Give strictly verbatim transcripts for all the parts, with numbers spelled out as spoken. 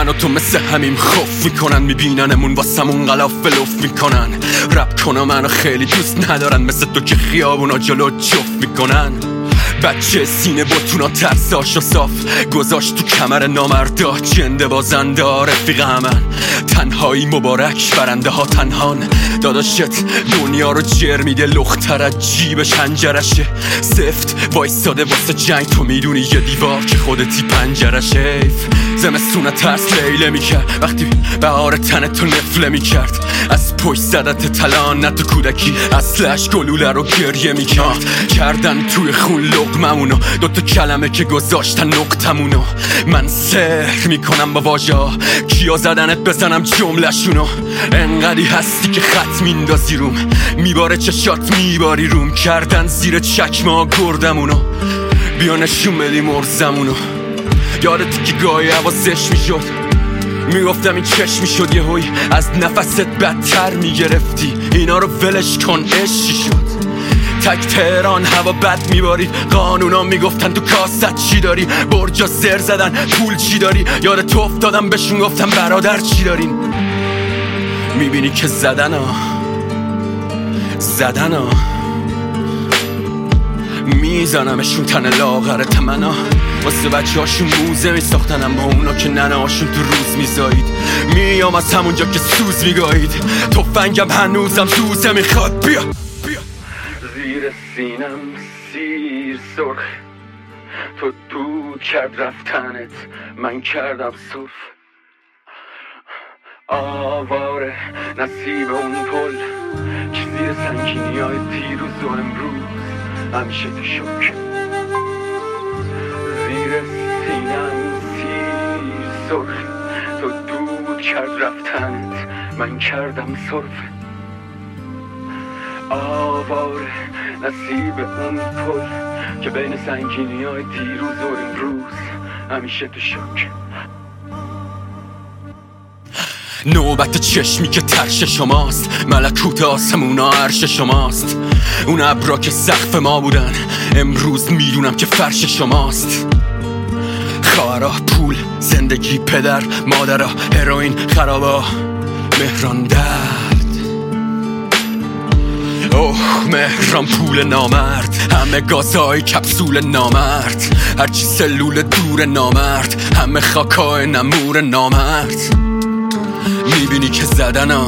من و تو مثل همیم خوف میکنن، میبیننمون واسمون غلافلوف میکنن. رپ کنم منو خیلی دوست ندارن، مثل تو که خیابونا جلو جفت میکنن. بچه سینه باتونا ترساشو صاف گذاشت تو کمر نامردا، جنده بازنده رفیق همن. تنهایی مبارک برنده ها تنهان، داداشت دنیا رو جر میده، لختر از جیبش هنجرشه. سفت وایستاده واسه جنگ، تو میدونی یه دیوار که خودتی پنجرشه. زمستونه ترس لیله میکرد وقتی بهار تن تو نفله میکرد. از پشت زدت تلان نه تو کودکی، اصلش گلوله رو گریه میکرد. کردن توی خون لقممونو، دوتا کلمه که گذاشتن نقطمونو. من سحر میکنم با واژه ها، کیا زدنت بزنم جملشونو. انقدی هستی که خط میندازی روم، میباره چشات میباری روم. کردن زیر چکمه ها گردمونو، بیا نشون بدی مرزمونو. یادتی که گاهی حواسش میشد، میگفتم این چشم میشد، یه هوی از نفست بدتر میگرفتی. اینا رو ولش کن عشقی شد. تک تهران هوا بد میبارید، قانونا میگفتن تو کاست چی داری. برجا زر زدن پول چی داری، یاد تو افتادم بهشون گفتم برادر چی دارین. میبینی که زدن ها زدن ها میزنمشون تن لاغر تمنا. واسه بچه هاشون موزه میساختنم، با اونا که ننه هاشون تو روز میزایید. میام از همونجا که سوز میگایید، تفنگم هنوزم سوزه میخواد. بیا بیا زیر سینم سیر سرخ، تو دود کرد رفتنت، من کردم صرف. آواره نصیب اون پل که زیر سنگینی های دیروز و امروز همیشه تو شک. زیر سینم سیر سرخ، تو دود کرد رفتنت، من کردم صرف. آواره نصیب اون پل که بین سنگینی های دیروز و امروز همیشه تو شک. نوبت چشمی که ترش شماست، ملکوت آسمونا عرش شماست. اون ابرا که سقف ما بودن امروز میدونم که فرش شماست. خواهرا، پول، زندگی، پدر، مادرها، هروئین، خرابا، مهران درد. اوه مهران پول نامرد، همه گازهای کپسول نامرد. هرچی سلول دور نامرد، همه خاکای نمور نامرد. میبینی که زدن ها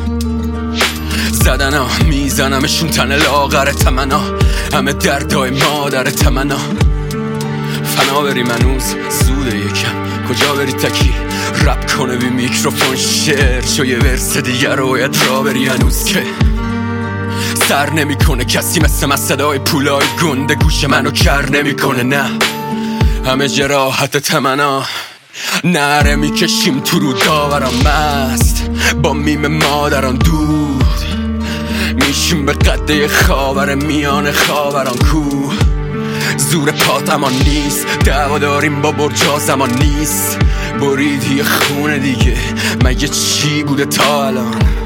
زدن ها میزنمشون تن لاغر تمنا. همه دردای مادر تمنا. فنا بریم هنوز زوده یکم، کجا بری تکی رپ کنه بی میکروفون شعر شو یه ورس دیگر رویت را بری هنوز که سر نمی کنه کسی مثل من. صدای پولای گنده گوش منو کر نمی کنه. نه همه جراحت تمنا، نره میکشیم تو رو داوران مست، با میم مادران دود میشیم به قده خاور میان خاوران کوه. زور پات امان نیست، دعوا داریم با برجا زمان نیست. بریدی خونه دیگه مگه چی بوده تا الان؟